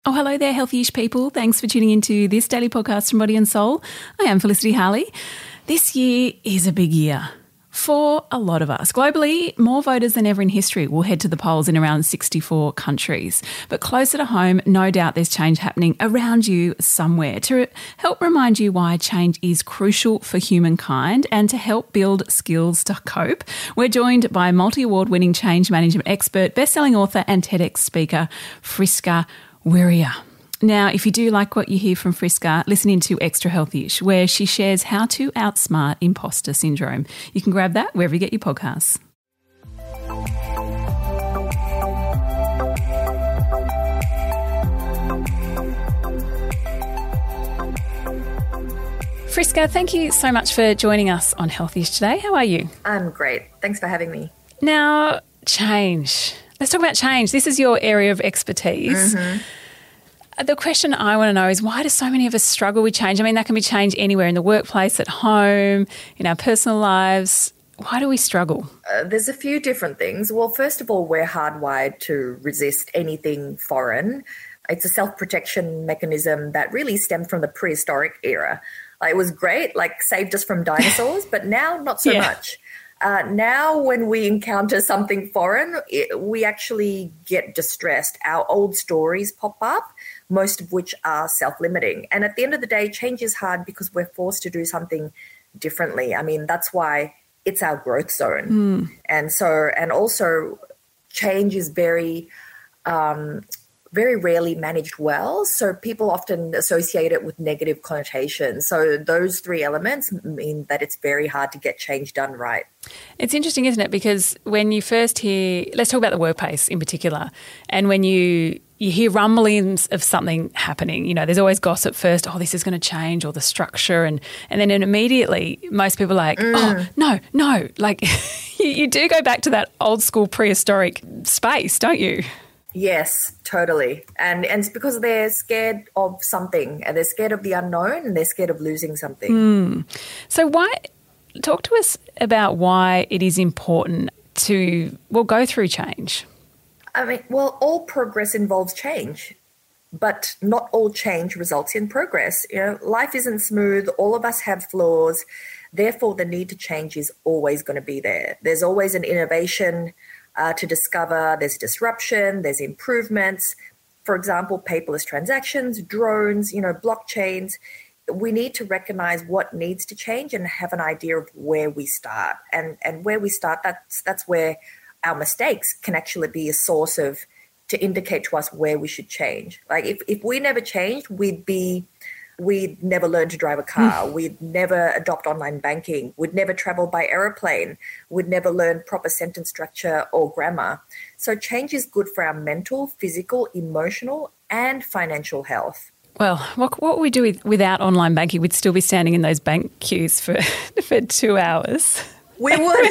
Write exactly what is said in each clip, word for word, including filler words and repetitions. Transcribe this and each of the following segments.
Oh, hello there, healthy-ish people. Thanks for tuning into this daily podcast from Body and Soul. I am Felicity Harley. This year is a big year for a lot of us. Globally, more voters than ever in history will head to the polls in around sixty-four countries. But closer to home, no doubt there's change happening around you somewhere. To help remind you why change is crucial for humankind and to help build skills to cope, we're joined by multi-award winning change management expert, best-selling author and TEDx speaker, Friska Wiriya. Now, if you do like what you hear from Friska, listen into Extra Healthy-ish, where she shares how to outsmart imposter syndrome. You can grab that wherever you get your podcasts. Friska, thank you so much for joining us on Healthy-ish today. How are you? I'm great. Thanks for having me. Now, change. Let's talk about change. This is your area of expertise. Mm-hmm. The question I want to know is, why do so many of us struggle with change? I mean, that can be change anywhere, in the workplace, at home, in our personal lives. Why do we struggle? Uh, there's a few different things. Well, first of all, we're hardwired to resist anything foreign. It's a self-protection mechanism that really stemmed from the prehistoric era. Like, it was great, like saved us from dinosaurs, but now not so yeah. much. Uh, now, when we encounter something foreign, it, we actually get distressed. Our old stories pop up, most of which are self-limiting. And at the end of the day, change is hard because we're forced to do something differently. I mean, that's why it's our growth zone. Mm. And so, and also change is very, um, very rarely managed well. So people often associate it with negative connotations. So those three elements mean that it's very hard to get change done right. It's interesting, isn't it? Because when you first hear, let's talk about the workplace in particular, and when you you hear rumblings of something happening, you know, there's always gossip first, oh, this is going to change, or the structure, and, and then immediately most people are like, mm. oh, no, no. Like you, you do go back to that old school prehistoric space, don't you? Yes, totally. And and it's because they're scared of something, and they're scared of the unknown, and they're scared of losing something. Mm. So why, talk to us about why it is important to, well, go through change. I mean, well, all progress involves change, but not all change results in progress. You know, life isn't smooth. All of us have flaws. Therefore, the need to change is always going to be there. There's always an innovation Uh, to discover. There's disruption, there's improvements. For example, paperless transactions, drones, you know, blockchains. We need to recognize what needs to change and have an idea of where we start. And and where we start, that's that's where our mistakes can actually be a source of, to indicate to us where we should change. Like if, if we never changed, we'd be We'd never learn to drive a car. Mm. We'd never adopt online banking. We'd never travel by aeroplane. We'd never learn proper sentence structure or grammar. So change is good for our mental, physical, emotional, and financial health. Well, what, what would we do with, without online banking? We'd still be standing in those bank queues for, for two hours. We would.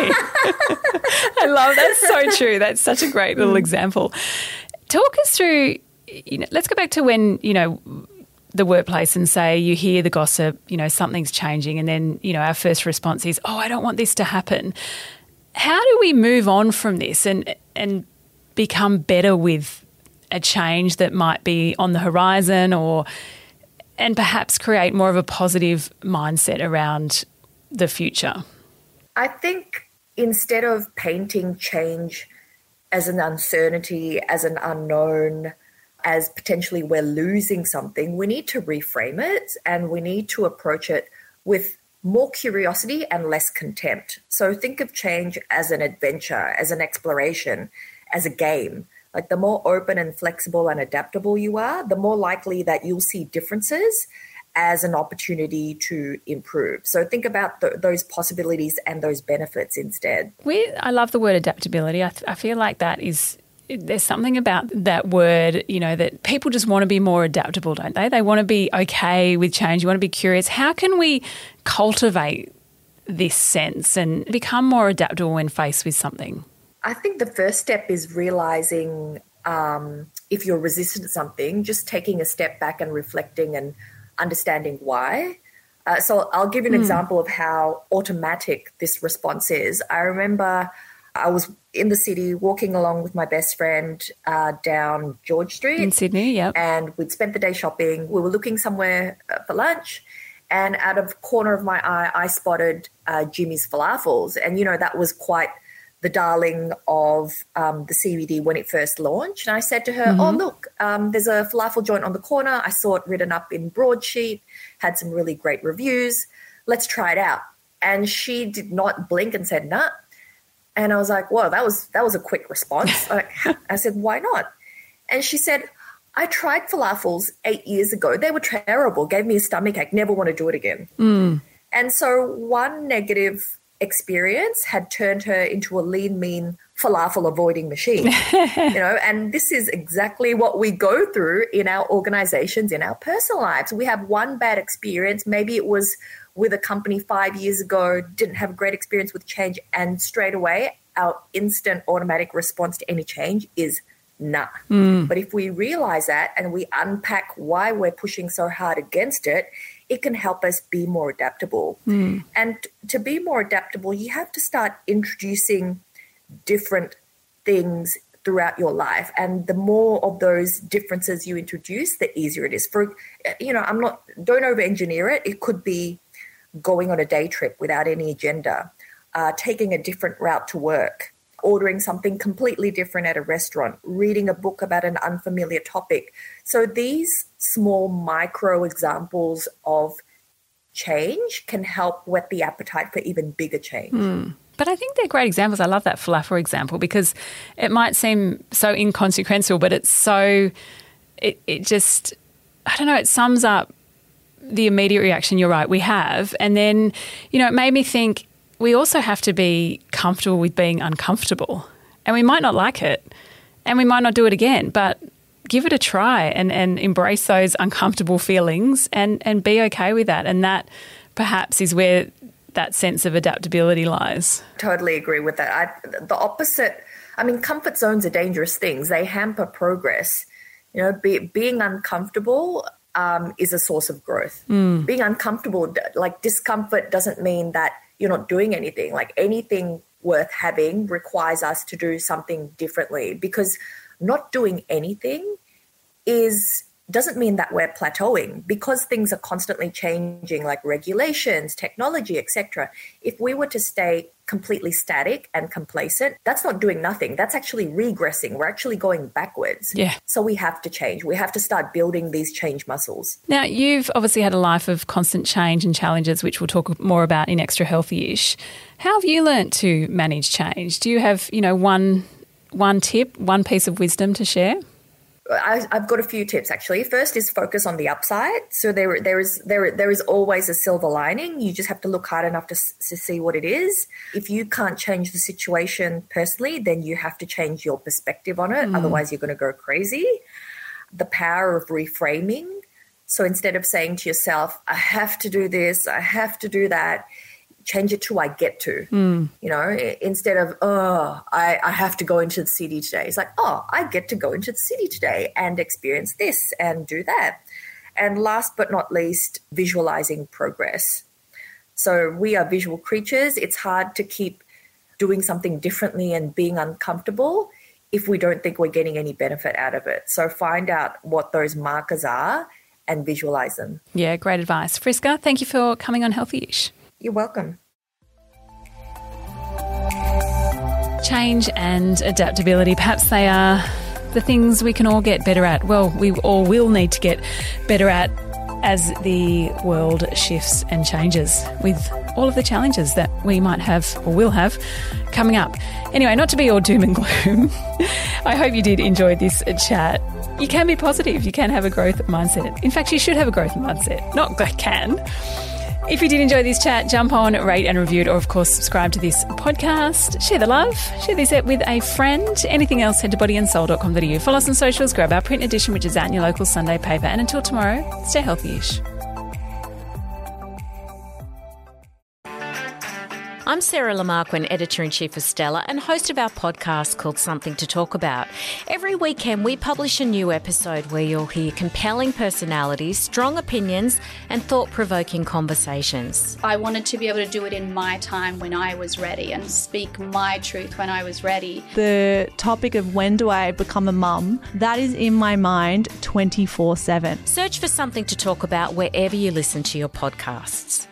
I love that. That's so true. That's such a great little mm. example. Talk us through, you know, let's go back to when, you know, the workplace and say you hear the gossip, you know, something's changing, and then, you know, our first response is, oh, I don't want this to happen. How do we move on from this and and become better with a change that might be on the horizon, or and perhaps create more of a positive mindset around the future? I think instead of painting change as an uncertainty, as an unknown, as potentially we're losing something, we need to reframe it, and we need to approach it with more curiosity and less contempt. So think of change as an adventure, as an exploration, as a game. Like the more open and flexible and adaptable you are, the more likely that you'll see differences as an opportunity to improve. So think about th- those possibilities and those benefits instead. We, I love the word adaptability. I, th- I feel like that is... There's something about that word, you know, that people just want to be more adaptable, don't they? They want to be okay with change. You want to be curious. How can we cultivate this sense and become more adaptable when faced with something? I think the first step is realizing um, if you're resistant to something, just taking a step back and reflecting and understanding why. Uh, so I'll give you an mm. example of how automatic this response is. I remember I was in the city walking along with my best friend uh, down George Street. In Sydney, yeah. And we'd spent the day shopping. We were looking somewhere uh, for lunch. And out of the corner of my eye, I spotted uh, Jimmy's Falafels. And, you know, that was quite the darling of um, the C B D when it first launched. And I said to her, mm-hmm. oh, look, um, there's a falafel joint on the corner. I saw it written up in broadsheet, had some really great reviews. Let's try it out. And she did not blink and said, nah. And I was like, whoa, that was that was a quick response. I said, why not? And she said, I tried falafels eight years ago. They were terrible, gave me a stomachache, never want to do it again. Mm. And so one negative experience had turned her into a lean, mean falafel avoiding machine. you know, and this is exactly what we go through in our organizations, in our personal lives. We have one bad experience. Maybe it was with a company five years ago, didn't have a great experience with change, and straight away our instant automatic response to any change is nah. Mm. But if we realize that and we unpack why we're pushing so hard against it, it can help us be more adaptable. Mm. And to be more adaptable, you have to start introducing different things throughout your life. And the more of those differences you introduce, the easier it is. For, you know, I'm not, don't over-engineer it. It could be going on a day trip without any agenda, uh, taking a different route to work, ordering something completely different at a restaurant, reading a book about an unfamiliar topic. So these small micro examples of change can help whet the appetite for even bigger change. Mm. But I think they're great examples. I love that falafel example because it might seem so inconsequential, but it's so, it, it just, I don't know, it sums up the immediate reaction, you're right, we have. And then, you know, it made me think we also have to be comfortable with being uncomfortable. And we might not like it and we might not do it again, but give it a try and, and embrace those uncomfortable feelings and, and be okay with that. And that perhaps is where that sense of adaptability lies. Totally agree with that. I, the opposite, I mean, comfort zones are dangerous things. They hamper progress. You know, be, being uncomfortable um, is a source of growth. Mm. Being uncomfortable, like discomfort doesn't mean that you're not doing anything. Like anything worth having requires us to do something differently, because not doing anything is doesn't mean that we're plateauing, because things are constantly changing, like regulations, technology, et cetera. If we were to stay completely static and complacent, that's not doing nothing. That's actually regressing. We're actually going backwards. Yeah. So we have to change. We have to start building these change muscles. Now, you've obviously had a life of constant change and challenges, which we'll talk more about in Extra Healthy-ish. How have you learnt to manage change? Do you have, you know, one one tip, one piece of wisdom to share? I, I've got a few tips, actually. First is focus on the upside. So there, there is there, there is always a silver lining. You just have to look hard enough to, to see what it is. If you can't change the situation personally, then you have to change your perspective on it. Mm. Otherwise, you're going to go crazy. The power of reframing. So instead of saying to yourself, I have to do this, I have to do that, change it to I get to, mm. you know, instead of, oh, I, I have to go into the city today. It's like, oh, I get to go into the city today and experience this and do that. And last but not least, visualizing progress. So we are visual creatures. It's hard to keep doing something differently and being uncomfortable if we don't think we're getting any benefit out of it. So find out what those markers are and visualize them. Yeah, great advice. Friska, thank you for coming on Healthy-ish. You're welcome. Change and adaptability, perhaps they are the things we can all get better at. Well, we all will need to get better at as the world shifts and changes with all of the challenges that we might have or will have coming up. Anyway, not to be all doom and gloom, I hope you did enjoy this chat. You can be positive. You can have a growth mindset. In fact, you should have a growth mindset. Not can. If you did enjoy this chat, jump on, rate and review it, or of course subscribe to this podcast. Share the love, share this with a friend. Anything else, head to body and soul dot com dot a u. Follow us on socials, grab our print edition, which is out in your local Sunday paper. And until tomorrow, stay healthy-ish. I'm Sarah Lamarquin, Editor-in-Chief of Stellar and host of our podcast called Something to Talk About. Every weekend we publish a new episode where you'll hear compelling personalities, strong opinions and thought-provoking conversations. I wanted to be able to do it in my time when I was ready and speak my truth when I was ready. The topic of when do I become a mum, that is in my mind twenty-four seven. Search for Something to Talk About wherever you listen to your podcasts.